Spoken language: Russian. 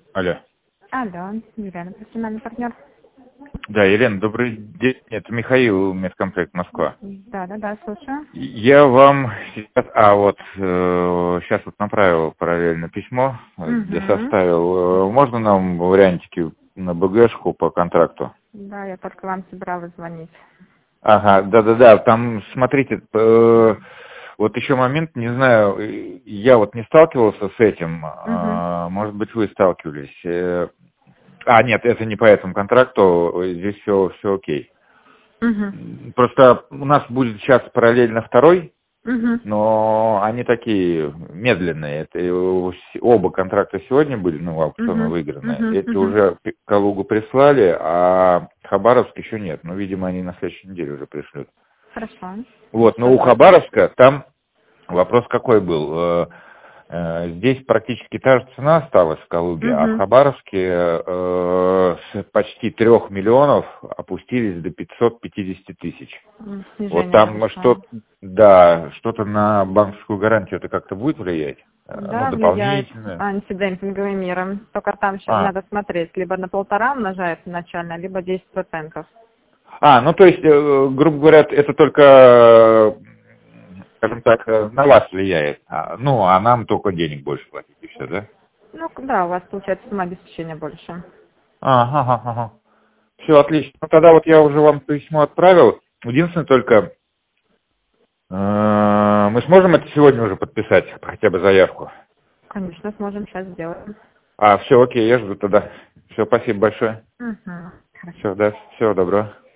Алло. Алло, Елена, профессиональный партнер. Да, Елена, добрый день. Это Михаил, медкомплект Москва. Да, слушаю. Я вам сейчас, сейчас вот направил параллельно письмо, где составил. Можно нам вариантики на БГшку по контракту? Да, я только вам собиралась звонить. Ага, да. Там, смотрите, вот еще момент, не знаю, я вот не сталкивался с этим, может быть, вы сталкивались. Нет, это не по этому контракту, здесь все окей. Просто у нас будет сейчас параллельно второй, но они такие медленные. Это оба контракта сегодня были, аукционы выиграны. Эти уже Калугу прислали, а Хабаровск еще нет. Видимо, они на следующей неделе уже пришлют. Хорошо. Вот, но у Хабаровска там вопрос какой был? Здесь практически та же цена осталась в Калуге, а в Хабаровске с почти 3 миллионов опустились до 550 тысяч. Вот там что-то на банковскую гарантию это как-то будет влиять? Да, влияет Дополнительно. антидемпинговые меры. Только там сейчас надо смотреть, либо на 1,5 умножается начально, либо 10%. То есть, грубо говоря, это только, скажем так, на вас влияет. А нам только денег больше платить, и все, да? Да, у вас получается сумма обеспечения больше. Ага. Все, отлично. Тогда вот я уже вам письмо отправил. Единственное только, мы сможем это сегодня уже подписать, хотя бы заявку? Конечно, сможем сейчас сделать. Все, окей, я жду тогда. Все, спасибо большое. Хорошо. Все, да, всего доброго.